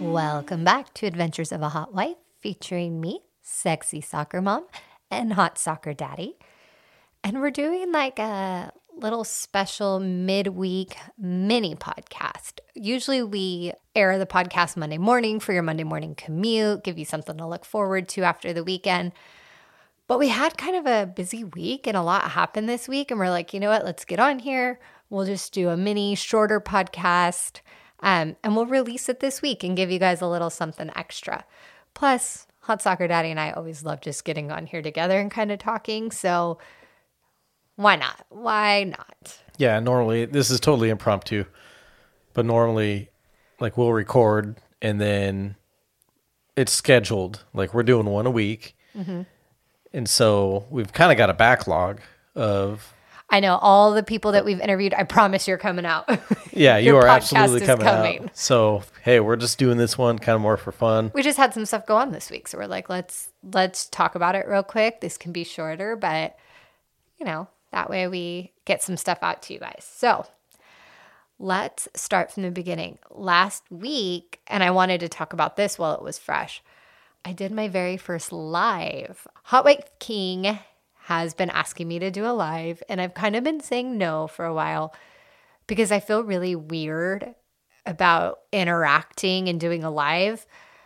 Welcome back to Adventures of a Hot Wife, featuring me, sexy soccer mom, and hot soccer daddy. And we're doing like a little special midweek mini podcast. Usually we air the podcast Monday morning for your Monday morning commute, give you something to look forward to after the weekend. But we had kind of a busy week and a lot happened this week. And we're like, you know what, let's get on here. We'll just do a mini shorter podcast. And we'll release it this week and give you guys a little something extra. Plus, Hot Soccer Daddy and I always love just getting on here together and kind of talking. So why not? Why not? Yeah, normally, this is totally impromptu. But normally, like, we'll record and then it's scheduled. Like, we're doing one a week. Mm-hmm. And so we've kind of got a backlog of... I know all the people that we've interviewed. I promise you're coming out. Yeah, you are absolutely coming out. So, hey, we're just doing this one kind of more for fun. We just had some stuff go on this week. So we're like, let's talk about it real quick. This can be shorter, but, you know, that way we get some stuff out to you guys. So let's start from the beginning. Last week, and I wanted to talk about this while it was fresh, I did my very first live. Hot Wife King has been asking me to do a live, and I've kind of been saying no for a while because I feel really weird about interacting and doing a live,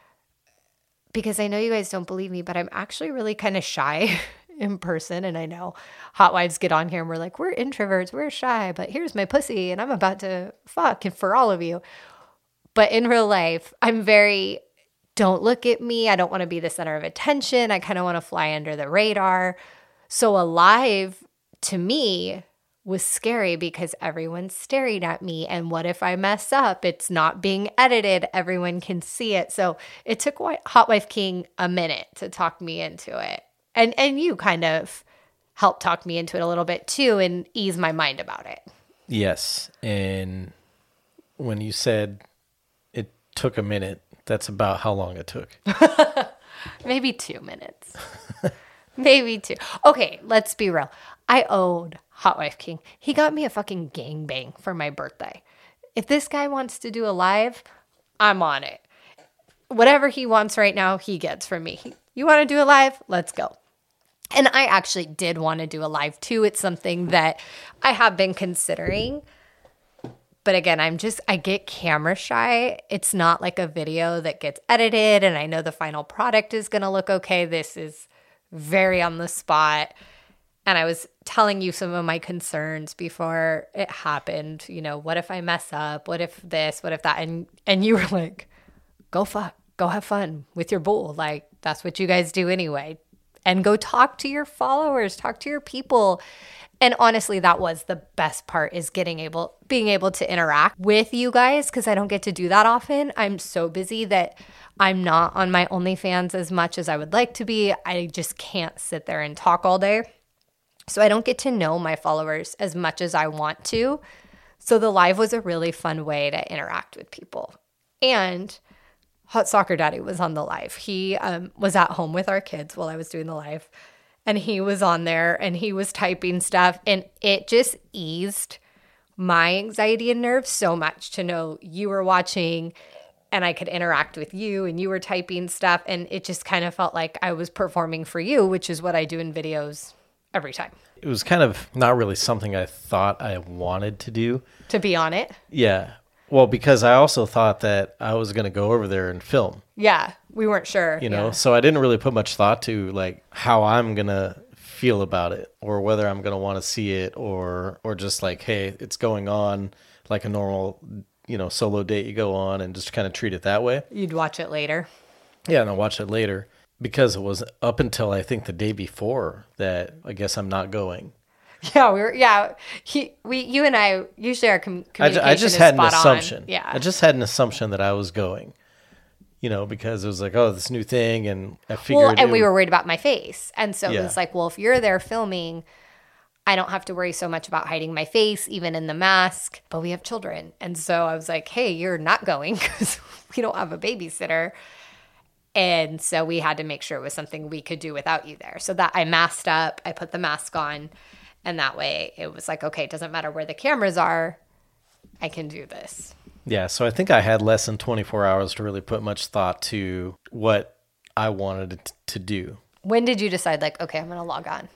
because I know you guys don't believe me, but I'm actually really kind of shy in person. And I know hot wives get on here and we're like, we're introverts, we're shy, but here's my pussy and I'm about to fuck and for all of you. But in real life, I'm very, don't look at me. I don't want to be the center of attention. I kind of want to fly under the radar. So a live to me was scary because everyone's staring at me. And what if I mess up? It's not being edited. Everyone can see it. So it took Hot Wife King a minute to talk me into it. And you kind of helped talk me into it a little bit too and ease my mind about it. Yes. And when you said it took a minute, that's about how long it took. Maybe 2 minutes. Maybe 2. Okay, let's be real. I owed Hot Wife King. He got me a fucking gangbang for my birthday. If this guy wants to do a live, I'm on it. Whatever he wants right now, he gets from me. You want to do a live? Let's go. And I actually did want to do a live too. It's something that I have been considering. But again, I get camera shy. It's not like a video that gets edited and I know the final product is going to look okay. This is very on the spot. And I was telling you some of my concerns before it happened. You know, what if I mess up? What if this? What if that? And you were like, go fuck. Go have fun with your bull. Like, that's what you guys do anyway. And go talk to your followers, talk to your people. And honestly, that was the best part, is being able to interact with you guys, because I don't get to do that often. I'm so busy that I'm not on my OnlyFans as much as I would like to be. I just can't sit there and talk all day. So I don't get to know my followers as much as I want to. So the live was a really fun way to interact with people. And Hot Soccer Daddy was on the live. He was at home with our kids while I was doing the live. And he was on there and he was typing stuff. And it just eased my anxiety and nerves so much to know you were watching and I could interact with you and you were typing stuff. And it just kind of felt like I was performing for you, which is what I do in videos every time. It was kind of not really something I thought I wanted to do. To be on it? Yeah. Well, because I also thought that I was going to go over there and film. Yeah, we weren't sure. You know, so I didn't really put much thought to like how I'm going to feel about it, or whether I'm going to want to see it, or just like, hey, it's going on like a normal, you know, solo date you go on and just kind of treat it that way. You'd watch it later. Yeah, and I'll watch it later, because it was up until I think the day before that I guess I'm not going. Yeah, you and I usually our communication I just had an assumption. On. Yeah, I just had an assumption that I was going. You know, because it was like, oh, this new thing, and I figured. Well, and we were worried about my face, and so it was like, well, if you're there filming, I don't have to worry so much about hiding my face, even in the mask. But we have children, and so I was like, hey, you're not going because we don't have a babysitter. And so we had to make sure it was something we could do without you there. So that I masked up, I put the mask on, and that way it was like, okay, it doesn't matter where the cameras are, I can do this. Yeah, so I think I had less than 24 hours to really put much thought to what I wanted it to do. When did you decide, like, okay, I'm going to log on?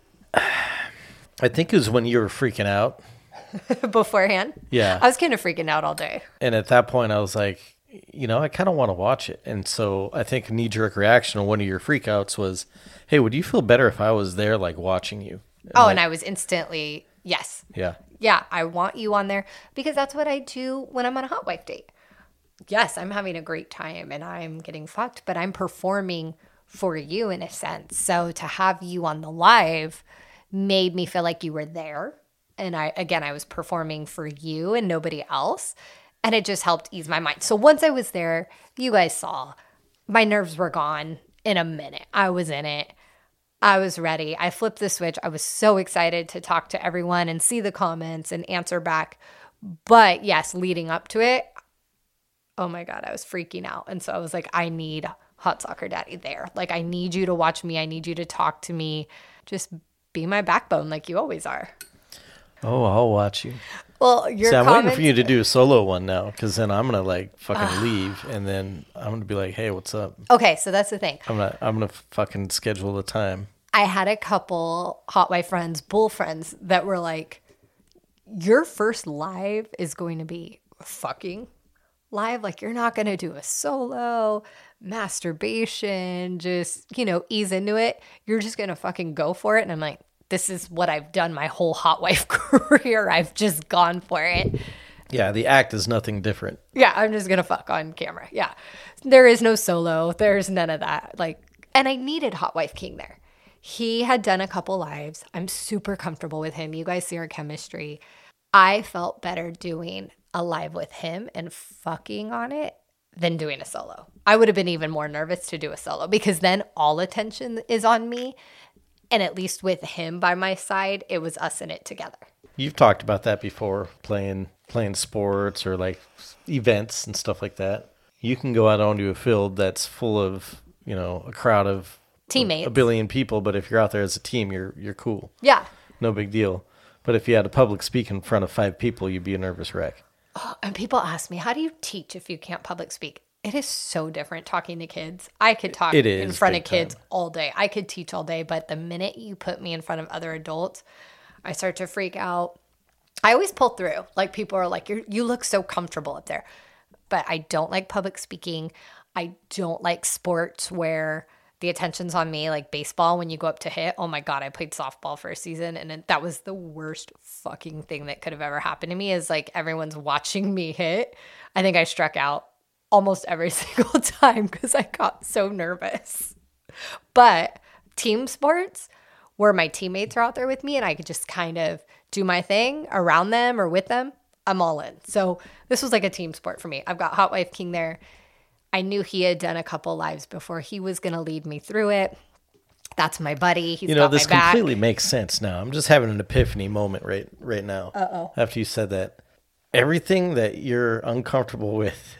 I think it was when you were freaking out. Beforehand? Yeah. I was kind of freaking out all day. And at that point, I was like, I kind of want to watch it. And so I think a knee-jerk reaction on one of your freakouts was, hey, would you feel better if I was there, like, watching you? And I was instantly, yes. Yeah. Yeah, I want you on there because that's what I do when I'm on a hot wife date. Yes, I'm having a great time and I'm getting fucked, but I'm performing for you in a sense. So to have you on the live made me feel like you were there. And I was performing for you and nobody else. And it just helped ease my mind. So once I was there, you guys saw my nerves were gone in a minute. I was in it. I was ready. I flipped the switch. I was so excited to talk to everyone and see the comments and answer back. But yes, leading up to it, oh my God, I was freaking out. And so I was like, I need Hot Soccer Daddy there. Like, I need you to watch me. I need you to talk to me. Just be my backbone like you always are. Oh, I'll watch you. Well, your I'm comments, waiting for you to do a solo one now, because then I'm gonna like fucking leave, and then I'm gonna be like, "Hey, what's up?" Okay, so that's the thing. I'm gonna fucking schedule the time. I had a couple hot wife friends, bull friends, that were like, "Your first live is going to be fucking live. Like, you're not gonna do a solo masturbation. Just ease into it. You're just gonna fucking go for it." And I'm like, this is what I've done my whole hot wife career. I've just gone for it. Yeah, the act is nothing different. Yeah, I'm just going to fuck on camera. Yeah. There is no solo. There's none of that. And I needed Hot Wife King there. He had done a couple lives. I'm super comfortable with him. You guys see our chemistry. I felt better doing a live with him and fucking on it than doing a solo. I would have been even more nervous to do a solo because then all attention is on me. And at least with him by my side, it was us in it together. You've talked about that before, playing sports or like events and stuff like that. You can go out onto a field that's full of, a crowd of teammates, a billion people, but if you're out there as a team, you're cool. Yeah. No big deal. But if you had a public speak in front of 5 people, you'd be a nervous wreck. Oh, and people ask me, how do you teach if you can't public speak? It is so different talking to kids. I could talk in front of kids all day. I could teach all day, but the minute you put me in front of other adults, I start to freak out. I always pull through. Like, people are like, you look so comfortable up there. But I don't like public speaking. I don't like sports where the attention's on me, like baseball when you go up to hit. Oh my God, I played softball for a season, and that was the worst fucking thing that could have ever happened to me, is like everyone's watching me hit. I think I struck out almost every single time because I got so nervous. But team sports where my teammates are out there with me and I could just kind of do my thing around them or with them, I'm all in. So this was like a team sport for me. I've got Hot Wife King there. I knew he had done a couple lives before. He was going to lead me through it. That's my buddy. He's got this my back. Completely makes sense now. I'm just having an epiphany moment right now. Uh-oh. After you said that. Everything that you're uncomfortable with,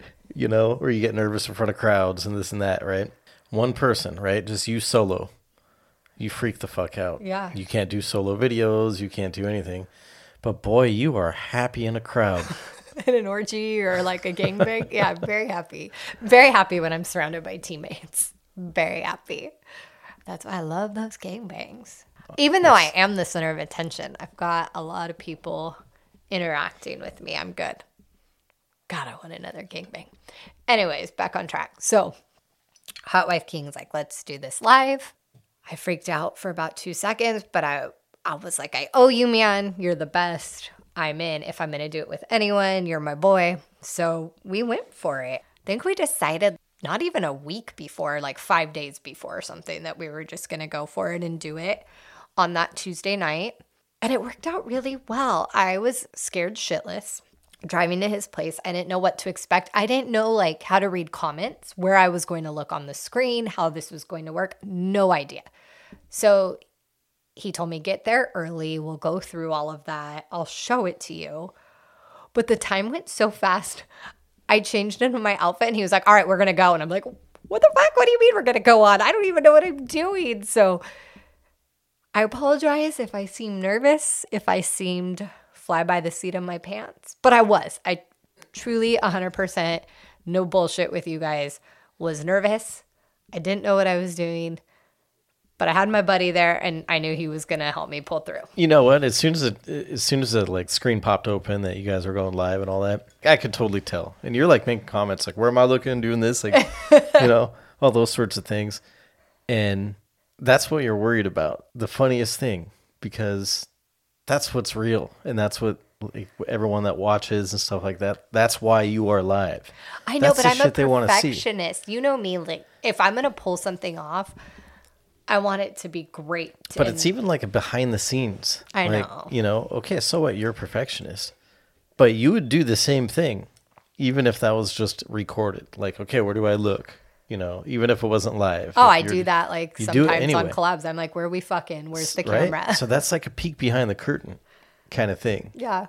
or you get nervous in front of crowds and this and that, right? One person, right? Just you solo. You freak the fuck out. Yeah. You can't do solo videos. You can't do anything. But boy, you are happy in a crowd. In an orgy or like a gangbang. Yeah, I'm very happy. Very happy when I'm surrounded by teammates. Very happy. That's why I love those gangbangs. Even though I am the center of attention, I've got a lot of people interacting with me. I'm good. God, I want another gangbang. Anyways, back on track. So Hot Wife King's like, let's do this live. I freaked out for about 2 seconds, but I was like, I owe you, man. You're the best. I'm in. If I'm going to do it with anyone, you're my boy. So we went for it. I think we decided not even a week before, like 5 days before or something, that we were just going to go for it and do it on that Tuesday night. And it worked out really well. I was scared shitless driving to his place. I didn't know what to expect. I didn't know like how to read comments, where I was going to look on the screen, how this was going to work. No idea. So he told me, get there early. We'll go through all of that. I'll show it to you. But the time went so fast. I changed into my outfit and he was like, all right, we're going to go. And I'm like, what the fuck? What do you mean we're going to go on? I don't even know what I'm doing. So I apologize if I seemed nervous, if I seemed fly by the seat of my pants. But I was. truly 100%, no bullshit with you guys, was nervous. I didn't know what I was doing, but I had my buddy there and I knew he was going to help me pull through. You know what? As soon as the like screen popped open that you guys were going live and all that, I could totally tell. And you're like making comments like, "Where am I looking? Doing this?" Like, all those sorts of things. And that's what you're worried about. The funniest thing, because that's what's real, and that's what like, everyone that watches and stuff like that. That's why you are live. I know, That's but the I'm a shit they wanna see. perfectionist. You know me, like if I'm gonna pull something off, I want it to be great. But it's even like a behind the scenes. I like, know. Okay, so what? You're a perfectionist, but you would do the same thing, even if that was just recorded. Like, okay, where do I look? Even if it wasn't live. Oh, If I do that like you do it sometimes on anyway. collabs. I'm like, where are we fucking? Where's the right? camera? So that's like a peek behind the curtain kind of thing. Yeah.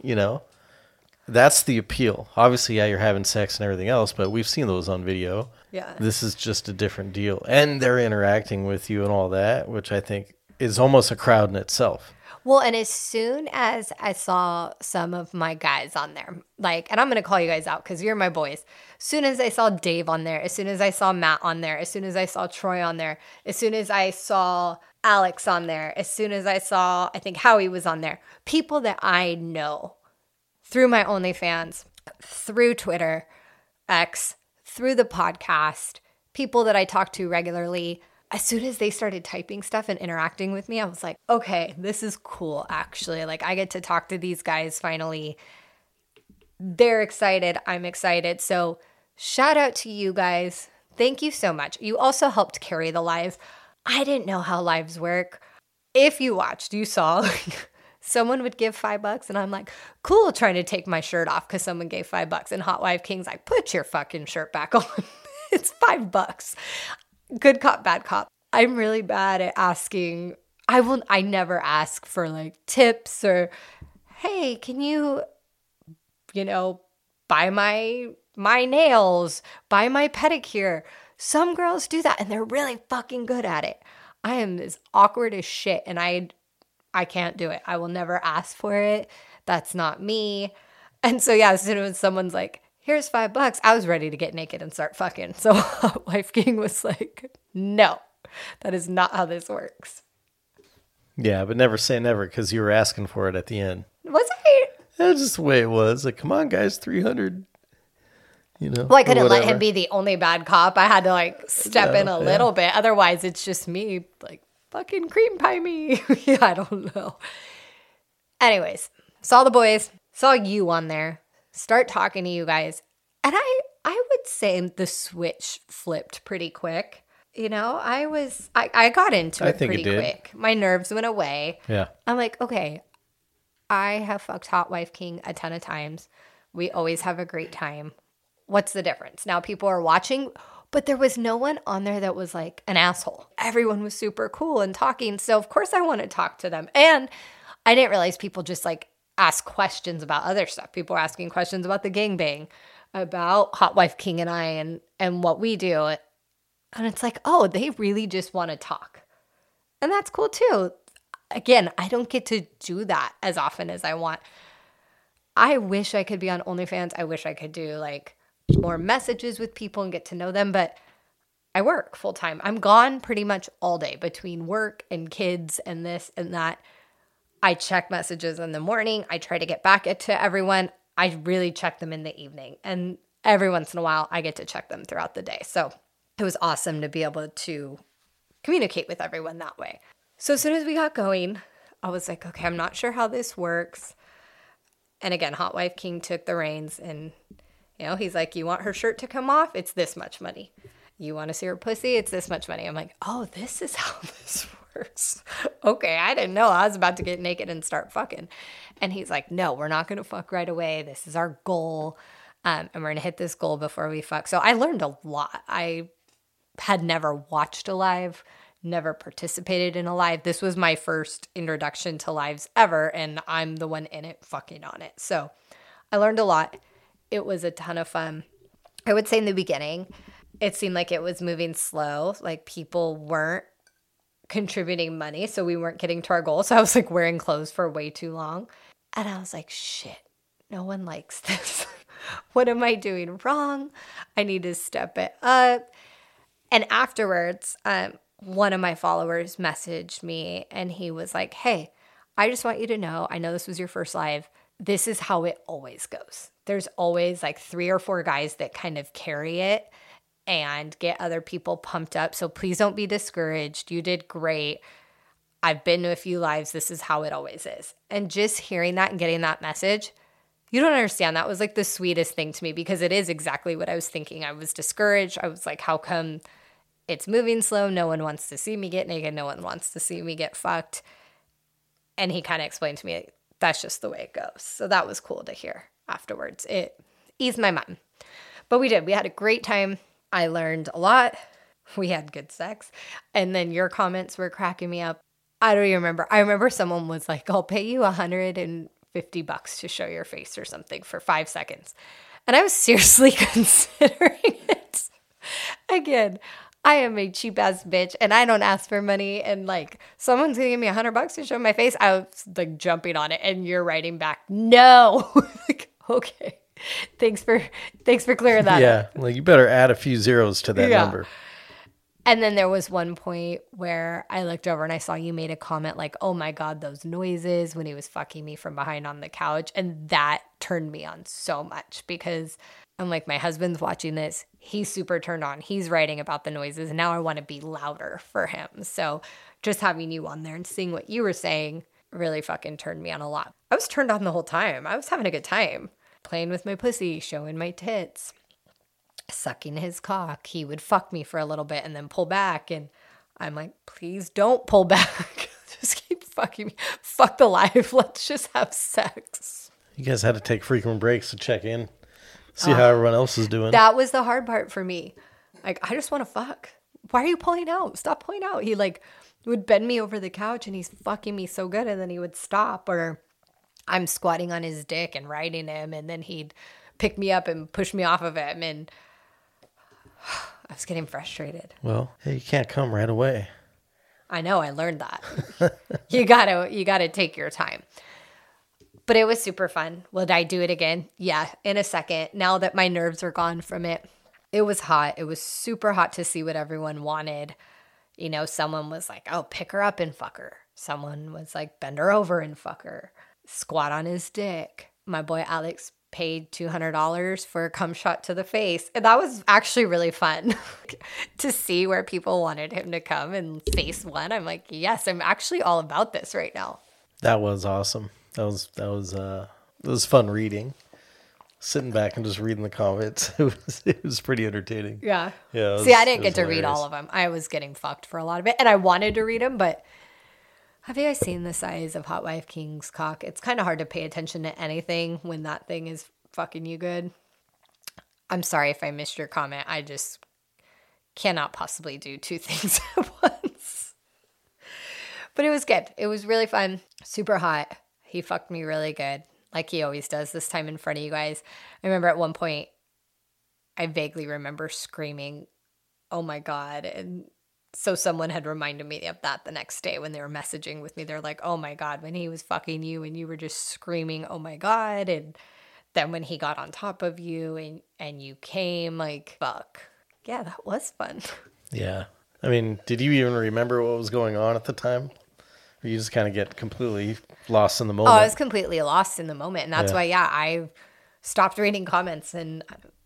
That's the appeal. Obviously, yeah, you're having sex and everything else, but we've seen those on video. Yeah. This is just a different deal. And they're interacting with you and all that, which I think is almost a crowd in itself. Well, and as soon as I saw some of my guys on there, and I'm going to call you guys out because you're my boys. As soon as I saw Dave on there, as soon as I saw Matt on there, as soon as I saw Troy on there, as soon as I saw Alex on there, as soon as I saw, I think Howie was on there, people that I know through my OnlyFans, through Twitter, X, through the podcast, people that I talk to regularly, as soon as they started typing stuff and interacting with me, I was like, okay, this is cool, actually. Like, I get to talk to these guys finally. They're excited. I'm excited. So, shout out to you guys. Thank you so much. You also helped carry the live. I didn't know how lives work. If you watched, you saw someone would give $5 and I'm like, cool, trying to take my shirt off because someone gave $5. And Hot Wife King's like, put your fucking shirt back on. It's $5. Good cop, bad cop. I'm really bad at asking. I never ask for like tips or, hey, can you buy my nails, buy my pedicure. Some girls do that and they're really fucking good at it. I am as awkward as shit and I can't do it. I will never ask for it. That's not me. And so yeah, as soon as someone's like, here's $5, I was ready to get naked and start fucking. So Wife King was like, no, that is not how this works. Yeah, but never say never because you were asking for it at the end. Was I? That's just the way it was. Like, come on, guys, 300. Well, I couldn't let him be the only bad cop. I had to step in a little bit. Otherwise, it's just me fucking cream pie me. Yeah, I don't know. Anyways, saw the boys, saw you on there, start talking to you guys. And I would say the switch flipped pretty quick. I got into it pretty quick. My nerves went away. Yeah. I'm like, okay, I have fucked Hot Wife King a ton of times. We always have a great time. What's the difference? Now people are watching, but there was no one on there that was like an asshole. Everyone was super cool and talking. So of course I want to talk to them. And I didn't realize people just ask questions about other stuff. People were asking questions about the gangbang, about Hot Wife King and I and what we do. And it's like, oh, they really just want to talk. And that's cool too. Again, I don't get to do that as often as I want. I wish I could be on OnlyFans. I wish I could do more messages with people and get to know them, but I work full time. I'm gone pretty much all day between work and kids and this and that. I check messages in the morning. I try to get back to everyone. I really check them in the evening. And every once in a while, I get to check them throughout the day. So it was awesome to be able to communicate with everyone that way. So as soon as we got going, I was like, okay, I'm not sure how this works. And again, Hot Wife King took the reins and he's like, you want her shirt to come off? It's this much money. You want to see her pussy? It's this much money. I'm like, oh, this is how this works. Okay, I didn't know. I was about to get naked and start fucking. And he's like, no, we're not going to fuck right away. This is our goal. And we're going to hit this goal before we fuck. So I learned a lot. I had never watched a live, never participated in a live. This was my first introduction to lives ever. And I'm the one in it fucking on it. So I learned a lot. It was a ton of fun. I would say in the beginning, it seemed like it was moving slow. Like people weren't contributing money. So we weren't getting to our goal. So I was wearing clothes for way too long. And I was like, shit, no one likes this. What am I doing wrong? I need to step it up. And afterwards, one of my followers messaged me and he was like, hey, I just want you to know, I know this was your first live. This is how it always goes. There's always like 3 or 4 guys that kind of carry it and get other people pumped up. So please don't be discouraged. You did great. I've been to a few lives. This is how it always is. And just hearing that and getting that message, you don't understand. That was like the sweetest thing to me because it is exactly what I was thinking. I was discouraged. I was like, how come it's moving slow? No one wants to see me get naked. No one wants to see me get fucked. And he kind of explained to me, that's just the way it goes. So that was cool to hear afterwards. It eased my mind. But we did. We had a great time. I learned a lot. We had good sex. And then your comments were cracking me up. I don't even remember. I remember someone was like, I'll pay you $150 to show your face or something for 5 seconds. And I was seriously considering it. Again, I am a cheap ass bitch and I don't ask for money. And like someone's gonna give me $100 to show my face. I was like jumping on it and you're writing back, no. Like, okay. Thanks for clearing that up. Yeah. Like you better add a few zeros to that number. And then there was one point where I looked over and I saw you made a comment like, oh my God, those noises when he was fucking me from behind on the couch. And that turned me on so much because I'm like, my husband's watching this. He's super turned on. He's writing about the noises. And now I want to be louder for him. So just having you on there and seeing what you were saying really fucking turned me on a lot. I was turned on the whole time. I was having a good time playing with my pussy, showing my tits, sucking his cock. He would fuck me for a little bit and then pull back. And I'm like, please don't pull back. Just keep fucking me. Fuck the life. Let's just have sex. You guys had to take frequent breaks to check in. See how everyone else is doing. That was the hard part for me. Like, I just want to fuck. Why are you pulling out? Stop pulling out. He like would bend me over the couch and he's fucking me so good. And then he would stop, or I'm squatting on his dick and riding him. And then he'd pick me up and push me off of him. And I was getting frustrated. Well, hey, you can't come right away. I know. I learned that. You gotta take your time. But it was super fun. Would I do it again? Yeah, in a second. Now that my nerves are gone from it. It was hot. It was super hot to see what everyone wanted. You know, someone was like, oh, pick her up and fuck her. Someone was like, bend her over and fuck her. Squat on his dick. My boy Alex paid $200 for a cum shot to the face. And that was actually really fun to see where people wanted him to come and face one. I'm like, yes, I'm actually all about this right now. That was awesome. That was fun reading. Sitting back and just reading the comments. It was pretty entertaining. Yeah. Yeah. See, I didn't get to read all of them. I was getting fucked for a lot of it. And I wanted to read them, but have you guys seen the size of Hot Wife King's cock? It's kind of hard to pay attention to anything when that thing is fucking you good. I'm sorry if I missed your comment. I just cannot possibly do 2 things at once. But it was good. It was really fun. Super hot. He fucked me really good, like he always does, this time in front of you guys. I remember at one point, I vaguely remember screaming, oh my God. And so someone had reminded me of that the next day when they were messaging with me. They're like, oh my God, when he was fucking you and you were just screaming, oh my God. And then when he got on top of you and you came, like, fuck. Yeah, that was fun. Yeah. I mean, did you even remember what was going on at the time? Or you just kind of get completely lost in the moment? Oh, I was completely lost in the moment. And that's why, I stopped reading comments. And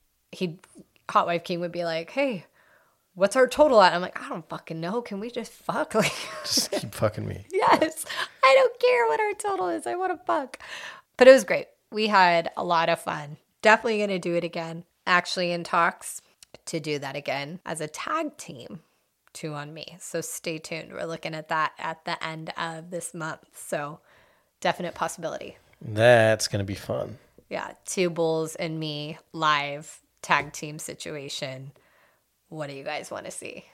Hot Wife King would be like, hey, what's our total at? I'm like, I don't fucking know. Can we just fuck? Like, just keep fucking me. Yes. I don't care what our total is. I want to fuck. But it was great. We had a lot of fun. Definitely going to do it again. Actually in talks to do that again as a tag team. 2 on me. So stay tuned. We're looking at that at the end of this month. So definite possibility. That's going to be fun. Yeah. 2 bulls and me live tag team situation. What do you guys want to see?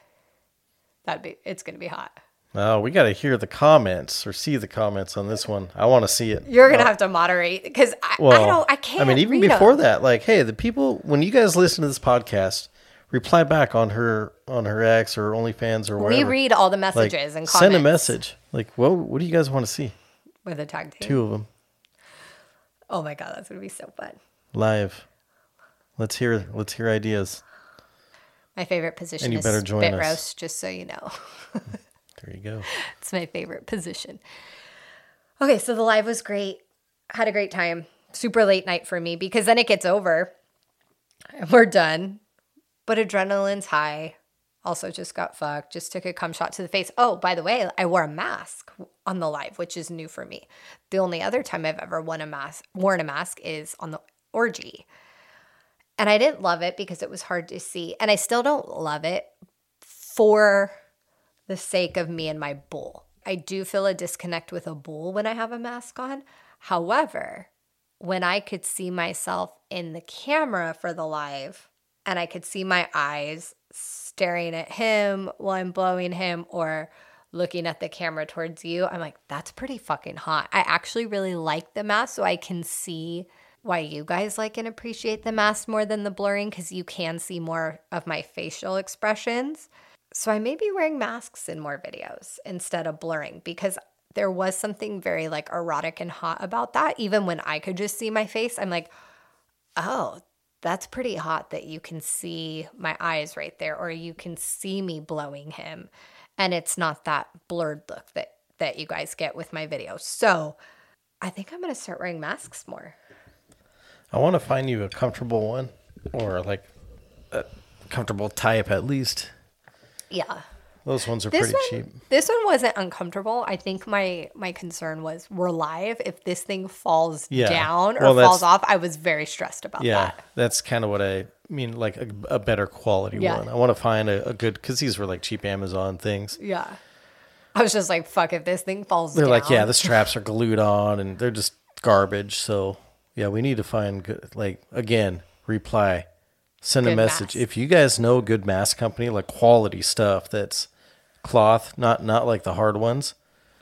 It's going to be hot. Oh, we got to hear the comments or see the comments on this one. I want to see it. You're going to have to moderate because I can't. I mean, even before that, like, hey, the people, when you guys listen to this podcast, reply back on her X or OnlyFans or whatever. We read all the messages and comments. Send a message. Like, well, what do you guys want to see? With a tag team. 2 of them. Oh my God, that's going to be so fun. Live. Let's hear ideas. My favorite position And you is better join spit us. roast, just so you know. There you go. It's my favorite position. Okay, so the live was great. Had a great time. Super late night for me because then it gets over and we're done. But adrenaline's high. Also just got fucked. Just took a cum shot to the face. Oh, by the way, I wore a mask on the live, which is new for me. The only other time I've ever worn a mask is on the orgy. And I didn't love it because it was hard to see. And I still don't love it for the sake of me and my bull. I do feel a disconnect with a bull when I have a mask on. However, when I could see myself in the camera for the live and I could see my eyes staring at him while I'm blowing him or looking at the camera towards you, I'm like, that's pretty fucking hot. I actually really like the mask so I can see why you guys like and appreciate the mask more than the blurring because you can see more of my facial expressions. So I may be wearing masks in more videos instead of blurring because there was something very like erotic and hot about that. Even when I could just see my face, I'm like, oh, that's pretty hot that you can see my eyes right there or you can see me blowing him. And it's not that blurred look that you guys get with my videos. So I think I'm going to start wearing masks more. I want to find you a comfortable one or like a comfortable type at least. Yeah. Those ones are pretty cheap. This one wasn't uncomfortable. I think my concern was we're live. If this thing falls down or falls off, I was very stressed about that. Yeah, that's kind of what I mean, like a better quality one. I want to find a good, because these were like cheap Amazon things. Yeah. I was just like, fuck, if this thing falls down. They're like, yeah, the straps are glued on and they're just garbage. So, yeah, we need to find good, like, again, reply. Send a message. If you guys know a good mask company, like quality stuff that's cloth, not like the hard ones.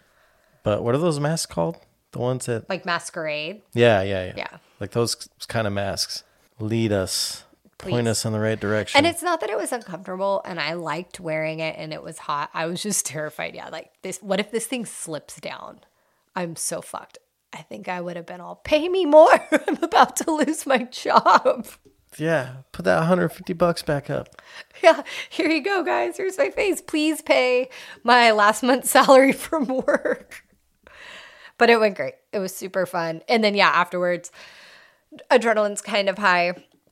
But what are those masks called? The ones that like Masquerade. Yeah. Like those kind of masks. Lead us. Please. Point us in the right direction. And it's not that it was uncomfortable and I liked wearing it and it was hot. I was just terrified. Yeah, like this. What if this thing slips down? I'm so fucked. I think I would have been all, pay me more. I'm about to lose my job. Yeah, put that $150 back up. Yeah, here you go, guys. Here's my face. Please pay my last month's salary from work. But it went great. It was super fun. And then, yeah, afterwards, adrenaline's kind of high.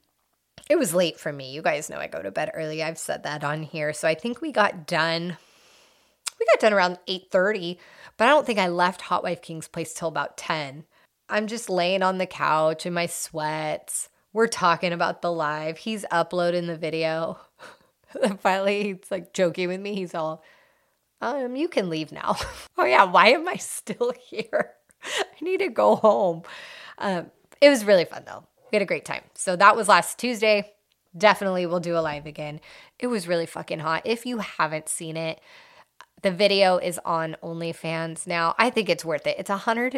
It was late for me. You guys know I go to bed early. I've said that on here. So I think we got done. We got done around 8:30, but I don't think I left Hot Wife King's place till about 10. I'm just laying on the couch in my sweats. We're talking about the live. He's uploading the video. And finally, he's like joking with me. He's all, you can leave now. Oh yeah, why am I still here? I need to go home. It was really fun though. We had a great time. So that was last Tuesday. Definitely we'll do a live again. It was really fucking hot. If you haven't seen it, the video is on OnlyFans now. I think it's worth it. It's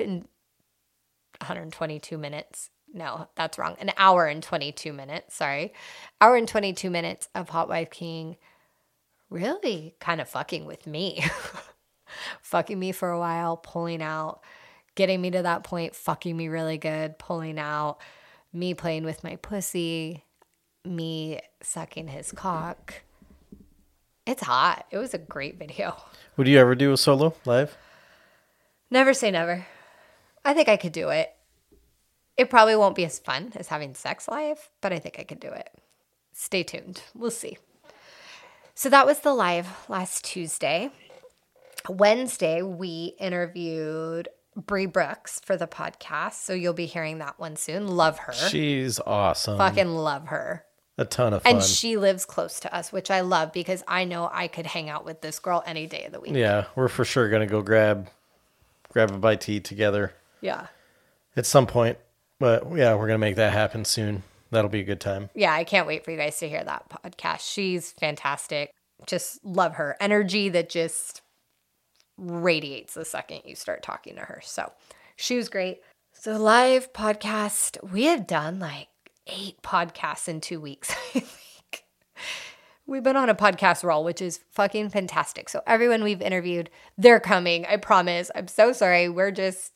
122 minutes. No, that's wrong. An hour and 22 minutes. Sorry. Hour and 22 minutes of Hot Wife King really kind of fucking with me. Fucking me for a while, pulling out, getting me to that point, fucking me really good, pulling out, me playing with my pussy, me sucking his cock. It's hot. It was a great video. Would you ever do a solo live? Never say never. I think I could do it. It probably won't be as fun as having sex live, but I think I could do it. Stay tuned. We'll see. So that was the live last Tuesday. Wednesday, we interviewed Bree Brooks for the podcast, so you'll be hearing that one soon. Love her. She's awesome. Fucking love her. A ton of fun. And she lives close to us, which I love because I know I could hang out with this girl any day of the week. Yeah, we're for sure going to go grab a bite to eat together. Yeah. At some point. But yeah, we're going to make that happen soon. That'll be a good time. Yeah, I can't wait for you guys to hear that podcast. She's fantastic. Just love her energy that just radiates the second you start talking to her. So she was great. So live podcast, we have done like 8 podcasts in 2 weeks, I think. We've been on a podcast roll, which is fucking fantastic. So everyone we've interviewed, they're coming. I promise. I'm so sorry.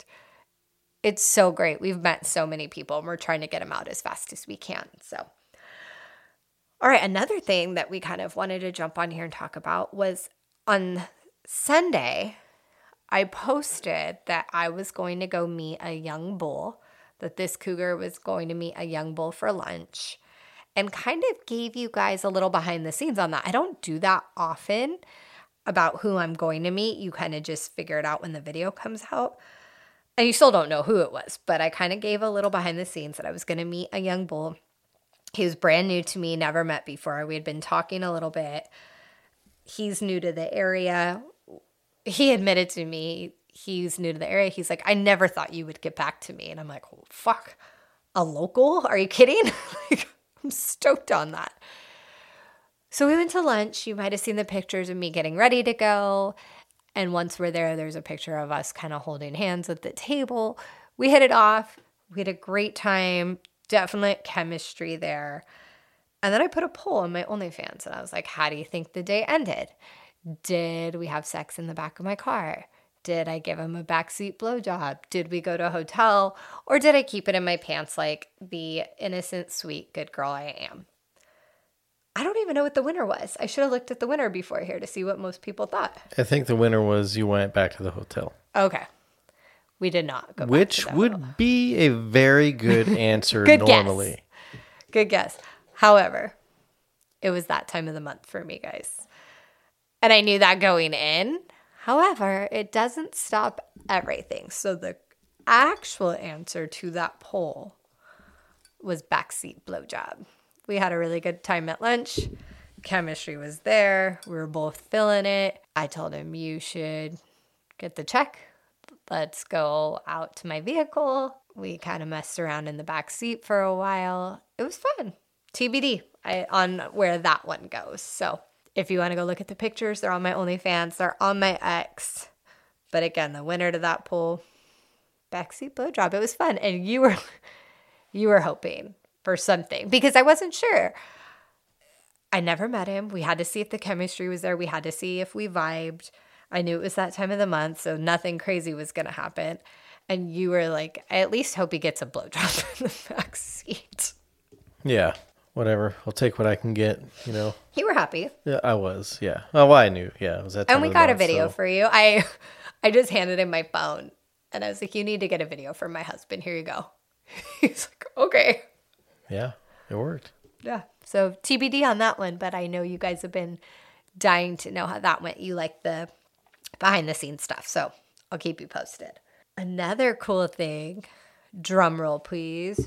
It's so great. We've met so many people and we're trying to get them out as fast as we can. So All right, another thing that we kind of wanted to jump on here and talk about was on Sunday, I posted that I was going to go meet a young bull, that this cougar was going to meet a young bull for lunch, and kind of gave you guys a little behind the scenes on that. I don't do that often about who I'm going to meet. You kind of just figure it out when the video comes out. And you still don't know who it was, but I kind of gave a little behind the scenes that I was going to meet a young bull. He was brand new to me, never met before. We had been talking a little bit. He's new to the area. He admitted to me he's new to the area. He's like, I never thought you would get back to me. And I'm like, oh, fuck, a local? Are you kidding? Like, I'm stoked on that. So we went to lunch. You might have seen the pictures of me getting ready to go. And once we're there, there's a picture of us kind of holding hands at the table. We hit it off. We had a great time. Definite chemistry there. And then I put a poll on my OnlyFans. And I was like, how do you think the day ended? Did we have sex in the back of my car? Did I give him a backseat blowjob? Did we go to a hotel? Or did I keep it in my pants like the innocent, sweet, good girl I am? I don't even know what the winner was. I should have looked at the winner before here to see what most people thought. I think the winner was you went back to the hotel. Okay. We did not go back Which to the would hotel. be a very good answer Good normally. guess. Good guess. However, it was that time of the month for me, guys. And I knew that going in. However, it doesn't stop everything. So the actual answer to that poll was backseat blowjob. We had a really good time at lunch. Chemistry was there. We were both feeling it. I told him, you should get the check. Let's go out to my vehicle. We kind of messed around in the back seat for a while. It was fun. TBD on where that one goes. So if you want to go look at the pictures, they're on my OnlyFans. They're on my X. But again, the winner to that poll, backseat blowjob. It was fun. And you were hoping for something because I wasn't sure. I never met him. We had to see if the chemistry was there. We had to see if we vibed. I knew it was that time of the month, so nothing crazy was going to happen. And you were like, I at least hope he gets a blowjob in the back seat. Yeah, whatever. I'll take what I can get, you know. You were happy. Yeah, I was, yeah. Oh, well, I knew, yeah. It was that time And we of got a month, video so- for you. I just handed him my phone, and I was like, you need to get a video for my husband. Here you go. He's like, okay. Yeah, it worked. Yeah. So TBD on that one, but I know you guys have been dying to know how that went. You like the behind the scenes stuff, so I'll keep you posted. Another cool thing, drum roll please.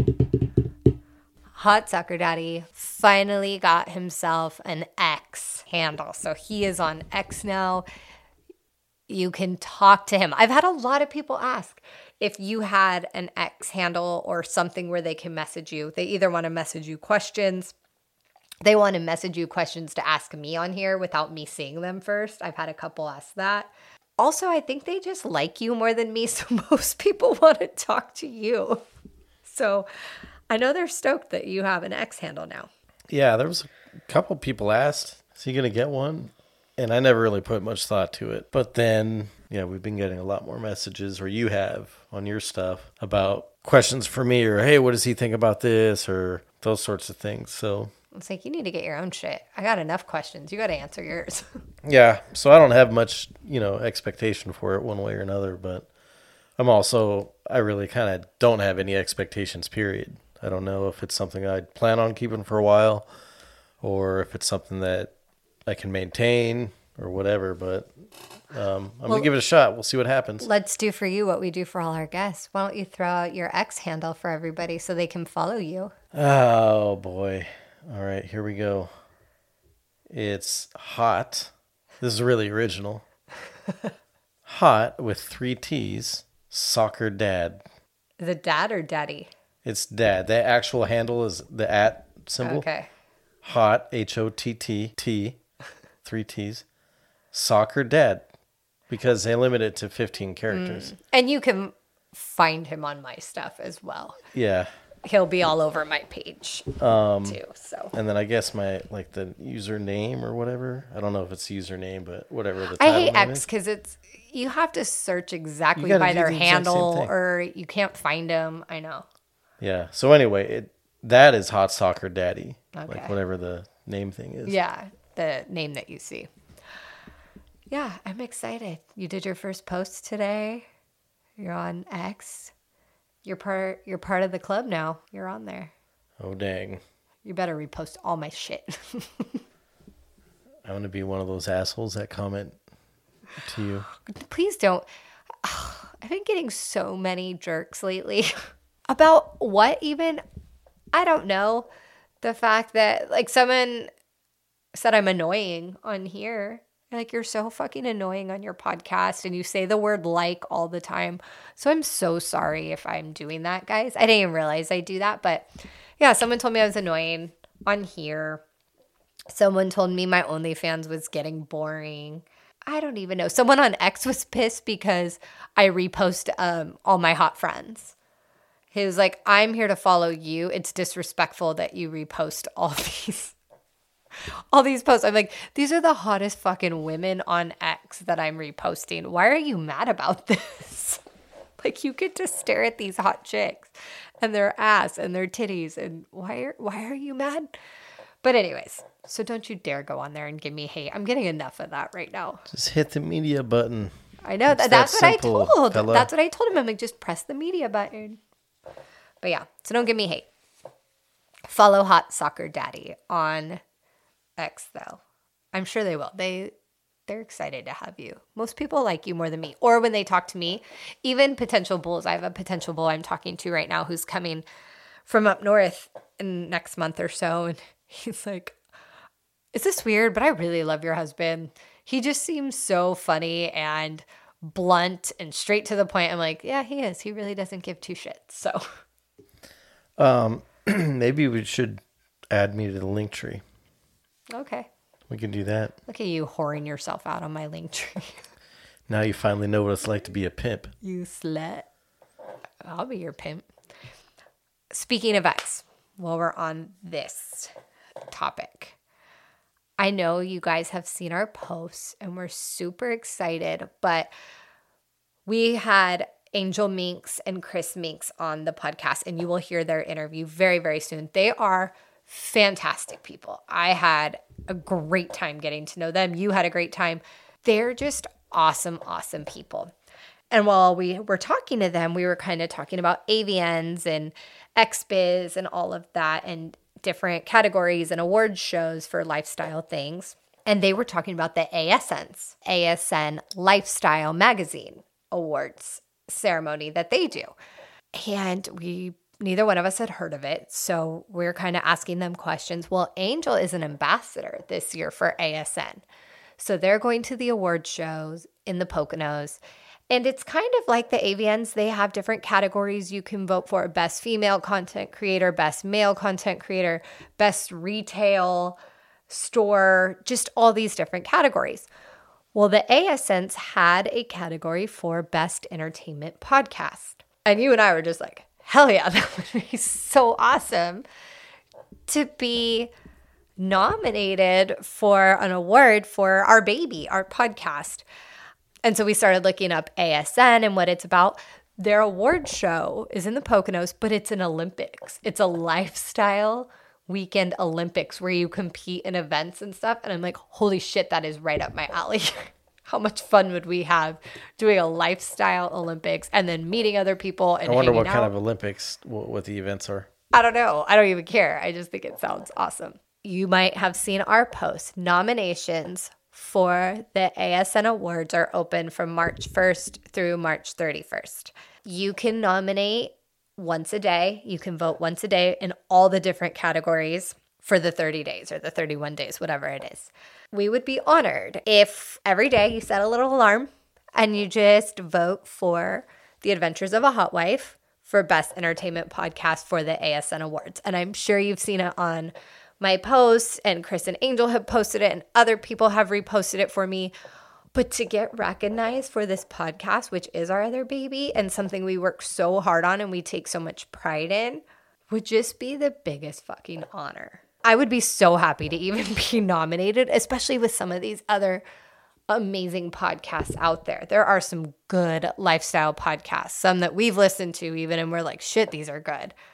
Hot Sucker Daddy finally got himself an X handle. So he is on X now. You can talk to him. I've had a lot of people ask if you had an X handle or something where they can message you. They either want to message you questions. They want to message you questions to ask me on here without me seeing them first. I've had a couple ask that. Also, I think they just like you more than me, so most people want to talk to you. So I know they're stoked that you have an X handle now. Yeah, there was a couple people asked, is he going to get one? And I never really put much thought to it. But then, yeah, we've been getting a lot more messages, or you have on your stuff, about questions for me, or, hey, what does he think about this, or those sorts of things. So It's like, you need to get your own shit. I got enough questions. You got to answer yours. yeah, so I don't have much, expectation for it one way or another, but I really kind of don't have any expectations, period. I don't know if it's something I'd plan on keeping for a while, or if it's something that I can maintain or whatever, but I'm going to give it a shot. We'll see what happens. Let's do for you what we do for all our guests. Why don't you throw out your X handle for everybody so they can follow you? Oh, boy. All right, here we go. It's hot. This is really original. Hot with 3 T's, soccer dad. Is it dad or daddy? It's dad. The actual handle is the at symbol. Okay. Hot, HOTT, 3 T's, soccer dad, because they limit it to 15 characters. And you can find him on my stuff as well. Yeah. He'll be all over my page too. So And then I guess the username or whatever. I don't know if it's username, but whatever the I title hate name X is. because you have to search exactly gotta by do their the exact same handle thing. or you can't find them. I know. Yeah. So anyway, that is Hot Soccer Daddy. Okay. Like whatever the name thing is. Yeah, the name that you see. Yeah, I'm excited. You did your first post today. You're on X. You're part of the club now. You're on there. Oh, dang. You better repost all my shit. I want to be one of those assholes that comment to you. Please don't. I've been getting so many jerks lately. About what even? I don't know. The fact that like someone said I'm annoying on here. Like, you're so fucking annoying on your podcast and you say the word like all the time. So I'm so sorry if I'm doing that, guys. I didn't even realize I do that. But yeah, someone told me I was annoying on here. Someone told me my OnlyFans was getting boring. I don't even know. Someone on X was pissed because I repost all my hot friends. He was like, I'm here to follow you. It's disrespectful that you repost all these posts. I'm like, these are the hottest fucking women on X that I'm reposting. Why are you mad about this? Like, you get to stare at these hot chicks and their ass and their titties. And why are you mad? But anyways, so don't you dare go on there and give me hate. I'm getting enough of that right now. Just hit the media button. I know. It's That's that what simple, I told. fella. That's what I told him. I'm like, just press the media button. But yeah, so don't give me hate. Follow Hot Soccer Daddy on X, though. I'm sure they will. They're excited to have you. Most people like you more than me. Or when they talk to me, even potential bulls. I have a potential bull I'm talking to right now who's coming from up north in next month or so. And he's like, is this weird? But I really love your husband. He just seems so funny and blunt and straight to the point. I'm like, yeah, he is. He really doesn't give two shits. So maybe we should add me to the link tree. okay. We can do that. Look at you whoring yourself out on my link tree. Now you finally know what it's like to be a pimp. You slut. I'll be your pimp. Speaking of X, while we're on this topic, I know you guys have seen our posts and we're super excited, but we had Angel Minks and Chris Minks on the podcast, and you will hear their interview very, very soon. They are fantastic people. I had a great time getting to know them. You had a great time. They're just awesome, awesome people. And while we were talking to them, we were kind of talking about AVNs and XBiz and all of that and different categories and awards shows for lifestyle things. And they were talking about the ASN Lifestyle Magazine Awards ceremony that they do. And neither one of us had heard of it. So we're kind of asking them questions. Well, Angel is an ambassador this year for ASN. So they're going to the award shows in the Poconos. And it's kind of like the AVNs. They have different categories you can vote for: best female content creator, best male content creator, best retail store, just all these different categories. Well, the ASNs had a category for best entertainment podcast. And you and I were just like, hell yeah, that would be so awesome to be nominated for an award for our baby, our podcast. And so we started looking up ASN and what it's about. Their award show is in the Poconos, but it's an Olympics. It's a lifestyle weekend Olympics where you compete in events and stuff. And I'm like, holy shit, that is right up my alley. How much fun would we have doing a lifestyle Olympics and then meeting other people and I wonder hanging what kind out? of Olympics, what the events are. I don't know. I don't even care. I just think it sounds awesome. You might have seen our post. Nominations for the ASN Awards are open from March 1st through March 31st. You can nominate once a day. You can vote once a day in all the different categories for the 30 days or the 31 days, whatever it is. We would be honored if every day you set a little alarm and you just vote for The Adventures of a Hot Wife for Best Entertainment Podcast for the ASN Awards. And I'm sure you've seen it on my posts, and Chris and Angel have posted it, and other people have reposted it for me. But to get recognized for this podcast, which is our other baby and something we work so hard on and we take so much pride in, would just be the biggest fucking honor. I would be so happy to even be nominated, especially with some of these other amazing podcasts out there. There are some good lifestyle podcasts, some that we've listened to even, and we're like, shit, these are good.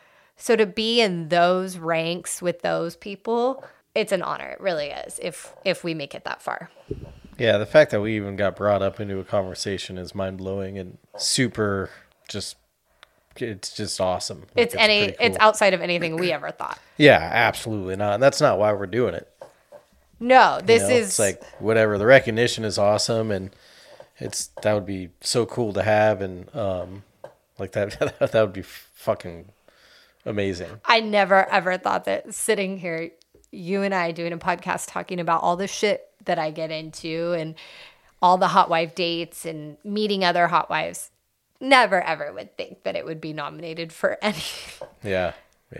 So to be in those ranks with those people, it's an honor. It really is if we make it that far. Yeah, the fact that we even got brought up into a conversation is mind-blowing and super just it's just awesome. Like, pretty cool. It's outside of anything we ever thought. Yeah, absolutely not. And that's not why we're doing it. No, this is it's like whatever. The recognition is awesome and that would be so cool to have and like that that would be fucking amazing. I never ever thought that sitting here, you and I doing a podcast talking about all the shit that I get into and all the hot wife dates and meeting other hot wives, never ever would think that it would be nominated for any. Yeah.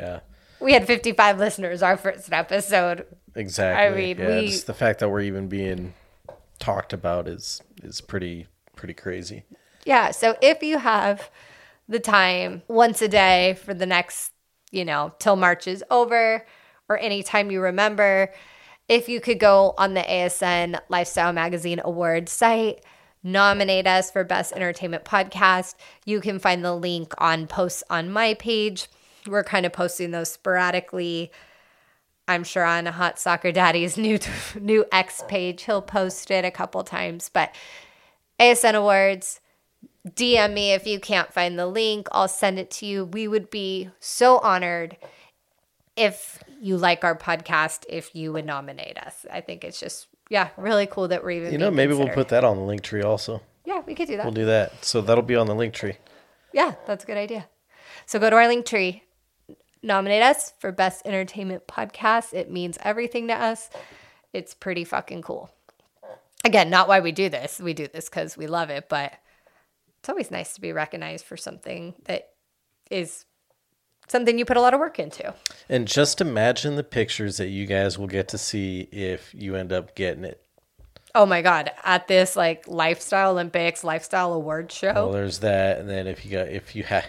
We had 55 listeners our first episode. Exactly. I mean, just the fact that we're even being talked about is pretty crazy. Yeah. So if you have the time once a day for the next, till March is over or anytime you remember, if you could go on the ASN Lifestyle Magazine Awards site, nominate us for Best Entertainment Podcast. You can find the link on posts on my page. We're kind of posting those sporadically. I'm sure on Hot Soccer Daddy's new X page, he'll post it a couple times. But ASN Awards, DM me if you can't find the link. I'll send it to you. We would be so honored if you like our podcast, if you would nominate us. I think it's just, really cool that we're even maybe we'll put that on the link tree also. Yeah, we could do that. We'll do that. So that'll be on the link tree. Yeah, that's a good idea. So go to our link tree. Nominate us for Best Entertainment Podcast. It means everything to us. It's pretty fucking cool. Again, not why we do this. We do this because we love it, but it's always nice to be recognized for something that is something you put a lot of work into. And just imagine the pictures that you guys will get to see if you end up getting it. Oh my God. At this Lifestyle Olympics, Lifestyle Award show. Well, there's that. And then if you had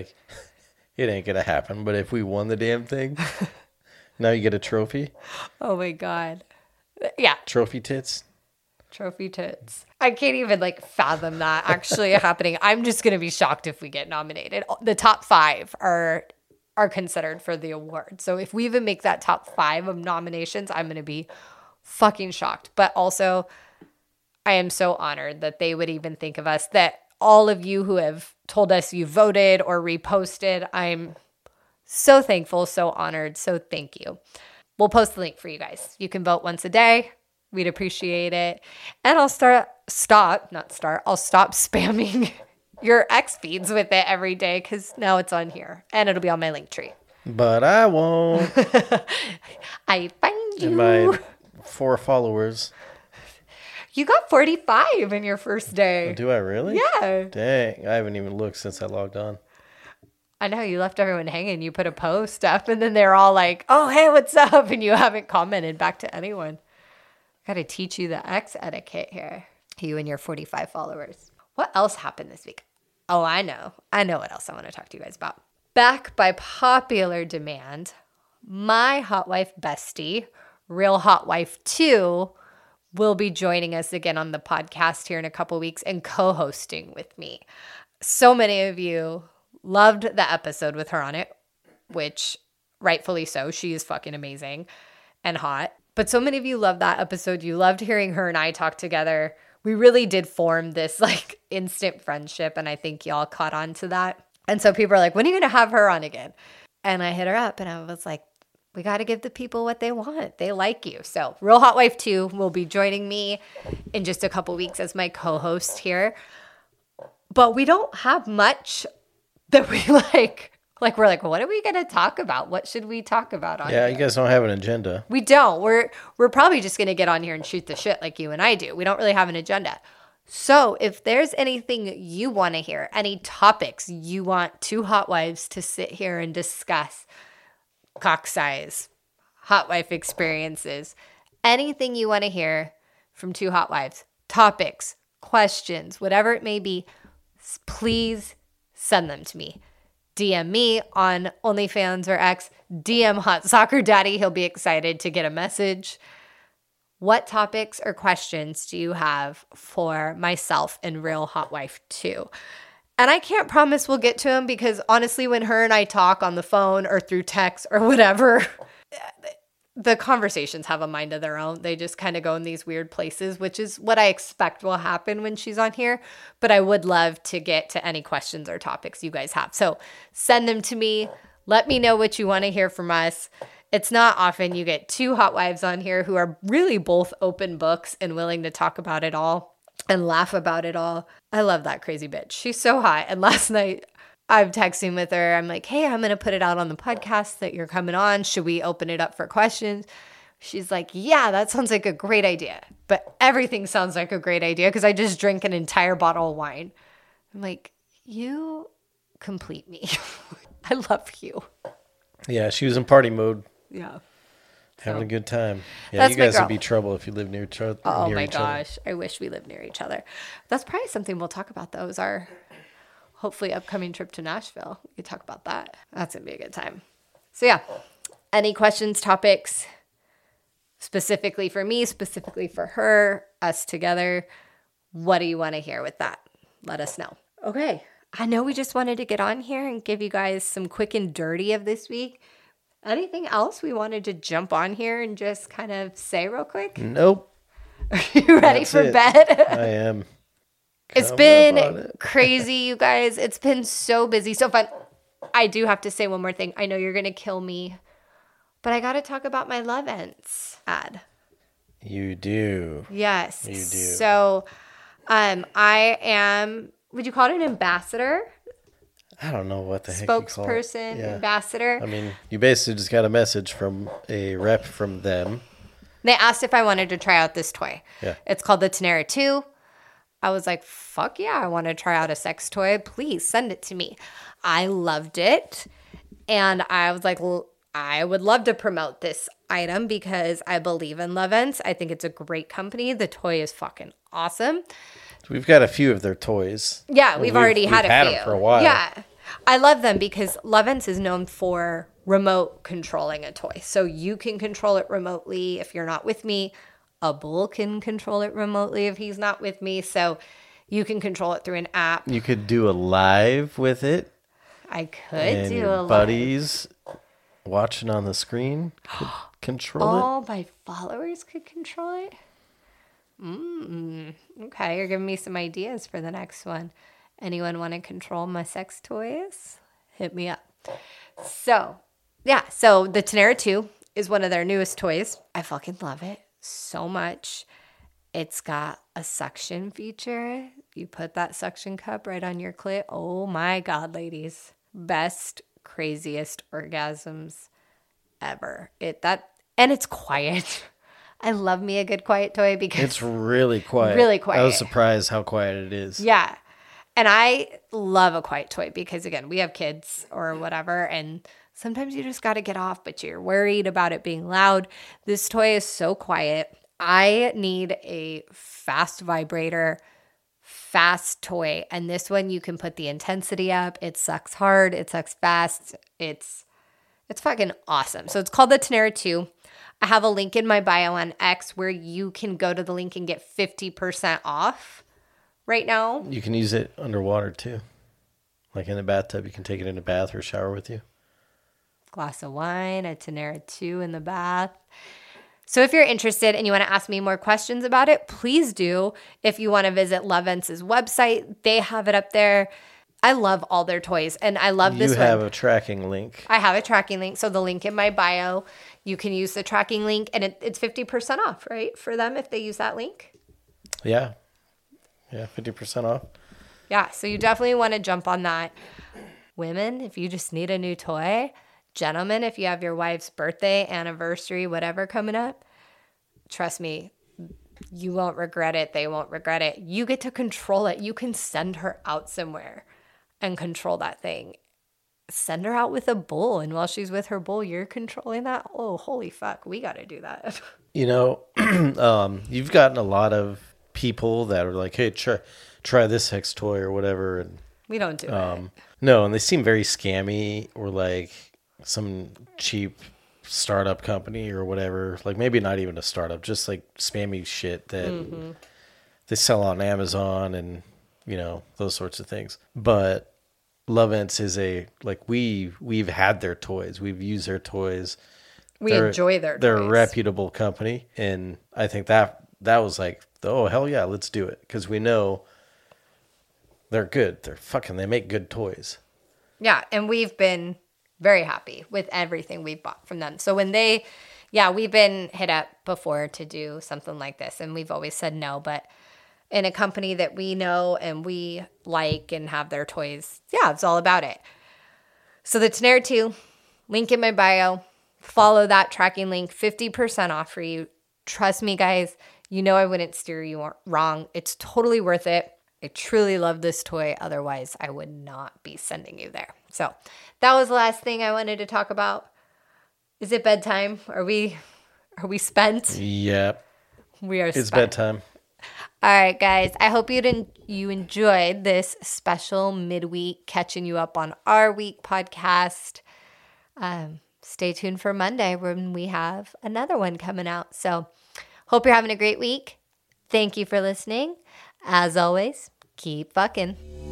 it ain't going to happen. But if we won the damn thing, now you get a trophy. Oh my God. Yeah. Trophy tits. Trophy tits. I can't even fathom that actually happening. I'm just going to be shocked if we get nominated. The top 5 are considered for the award. So if we even make that top 5 of nominations, I'm going to be fucking shocked. But also, I am so honored that they would even think of us, that all of you who have told us you voted or reposted, I'm so thankful, so honored. So thank you. We'll post the link for you guys. You can vote once a day. We'd appreciate it. And I'll stop spamming your X feeds with it every day because now it's on here and it'll be on my link tree. But I won't. I find you. And my 4 followers. You got 45 in your first day. Oh, do I really? Yeah. Dang. I haven't even looked since I logged on. I know, you left everyone hanging. You put a post up and then they're all like, oh, hey, what's up? And you haven't commented back to anyone. Got to teach you the X etiquette here. You and your 45 followers. What else happened this week? Oh, I know. I know what else I want to talk to you guys about. Back by popular demand, my hot wife bestie, Real Hot Wife 2, will be joining us again on the podcast here in a couple weeks and co-hosting with me. So many of you loved the episode with her on it, which rightfully so. She is fucking amazing and hot. But so many of you loved that episode. You loved hearing her and I talk together. We really did form this instant friendship, and I think y'all caught on to that. And so people are like, when are you going to have her on again? And I hit her up and I was like, we got to give the people what they want. They like you. So Real Hot Wife 2 will be joining me in just a couple weeks as my co-host here. But we don't have much that we like. We're like, what are we going to talk about? What should we talk about on here? You guys don't have an agenda. We don't. We're probably just going to get on here and shoot the shit like you and I do. We don't really have an agenda. So if there's anything you want to hear, any topics you want 2 hot wives to sit here and discuss, cock size, hot wife experiences, anything you want to hear from 2 hot wives, topics, questions, whatever it may be, please send them to me. DM me on OnlyFans or X, DM Hot Soccer Daddy. He'll be excited to get a message. What topics or questions do you have for myself and Real Hot Wife 2? And I can't promise we'll get to them because honestly, when her and I talk on the phone or through text or whatever, the conversations have a mind of their own. They just kind of go in these weird places, which is what I expect will happen when she's on here. But I would love to get to any questions or topics you guys have. So send them to me. Let me know what you want to hear from us. It's not often you get two hot wives on here who are really both open books and willing to talk about it all and laugh about it all. I love that crazy bitch. She's so hot. And last night I'm texting with her. I'm like, hey, I'm going to put it out on the podcast that you're coming on. Should we open it up for questions? She's like, yeah, that sounds like a great idea. But everything sounds like a great idea because I just drank an entire bottle of wine. I'm like, you complete me. I love you. Yeah, she was in party mode. Yeah. Having a good time. Yeah, That's you guys my would be trouble if you lived near each other. Oh my gosh. I wish we lived near each other. That's probably something we'll talk about though, is our hopefully upcoming trip to Nashville. We could talk about that. That's going to be a good time. So yeah, any questions, topics, specifically for me, specifically for her, us together, what do you want to hear with that? Let us know. Okay. I know we just wanted to get on here and give you guys some quick and dirty of this week. Anything else we wanted to jump on here and just kind of say real quick? Nope. Are you ready for bed? I am. It's been crazy, you guys. It's been so busy, so fun. I do have to say one more thing. I know you're going to kill me, but I got to talk about my Lovense ad. You do. Yes. You do. So I am, would you call it an ambassador? I don't know what the heck Spokesperson, ambassador. I mean, you basically just got a message from a rep from them. They asked if I wanted to try out this toy. Yeah. It's called the Tenera 2. I was like, fuck yeah, I want to try out a sex toy. Please send it to me. I loved it. And I was like, well, I would love to promote this item because I believe in Lovense. I think it's a great company. The toy is fucking awesome. We've got a few of their toys. Yeah, we've already had a few. Them for a while. Yeah. I love them because Lovense is known for remote controlling a toy. So you can control it remotely if you're not with me. A bull can control it remotely if he's not with me. So you can control it through an app. You could do a live with it. I could and do your a buddies watching on the screen could control all my followers could control it? Okay, you're giving me some ideas for the next one. Anyone want to control my sex toys? Hit me up. So, yeah. So the Tenera 2 is one of their newest toys. I fucking love it so much. It's got a suction feature. You put that suction cup right on your clit. Oh my God, ladies. Best, craziest orgasms ever. And it's quiet. I love me a good quiet toy because It's really quiet. Really quiet. I was surprised how quiet it is. Yeah. And I love a quiet toy because, again, we have kids or whatever, and sometimes you just got to get off, but you're worried about it being loud. This toy is so quiet. I need a fast vibrator, fast toy, and this one you can put the intensity up. It sucks hard. It sucks fast. It's fucking awesome. So it's called the Tenera 2. I have a link in my bio on X where you can go to the link and get 50% off right now. You can use it underwater too. Like in the bathtub, you can take it in a bath or shower with you. Glass of wine, a Tenera 2 in the bath. So if you're interested and you want to ask me more questions about it, please do. If you want to visit Lovense's website, they have it up there. I love all their toys, and I love this one. You have a tracking link. I have a tracking link. So the link in my bio, you can use the tracking link, and it's 50% off, right, for them if they use that link? Yeah. Yeah, 50% off. Yeah, so you definitely want to jump on that. Women, if you just need a new toy. Gentlemen, if you have your wife's birthday, anniversary, whatever coming up, trust me, you won't regret it. They won't regret it. You get to control it. You can send her out somewhere and control that thing. Send her out with a bull, and while she's with her bull, you're controlling that. Oh, holy fuck, we got to do that. You know, you've gotten a lot of people that are like, hey, try this sex toy or whatever. And we don't do it. No, and they seem very scammy or like some cheap startup company or whatever. Like maybe not even a startup, just like spammy shit that they sell on Amazon and those sorts of things. But Lovense is we've had their toys. We've used their toys. We enjoy their toys. They're a reputable company. And I think that was like, oh, hell yeah, let's do it. Because we know they're good. They make good toys. Yeah. And we've been very happy with everything we've bought from them. So when we've been hit up before to do something like this, and we've always said no, but in a company that we know and we like and have their toys, it's all about it. So the Tenere 2, link in my bio, follow that tracking link, 50% off for you. Trust me, guys, I wouldn't steer you wrong. It's totally worth it. I truly love this toy. Otherwise, I would not be sending you there. So that was the last thing I wanted to talk about. Is it bedtime? Are we spent? Yep. We are spent. It's bedtime. All right, guys. I hope you enjoyed this special midweek catching you up on our week podcast. Stay tuned for Monday when we have another one coming out. So hope you're having a great week. Thank you for listening. As always, keep fucking.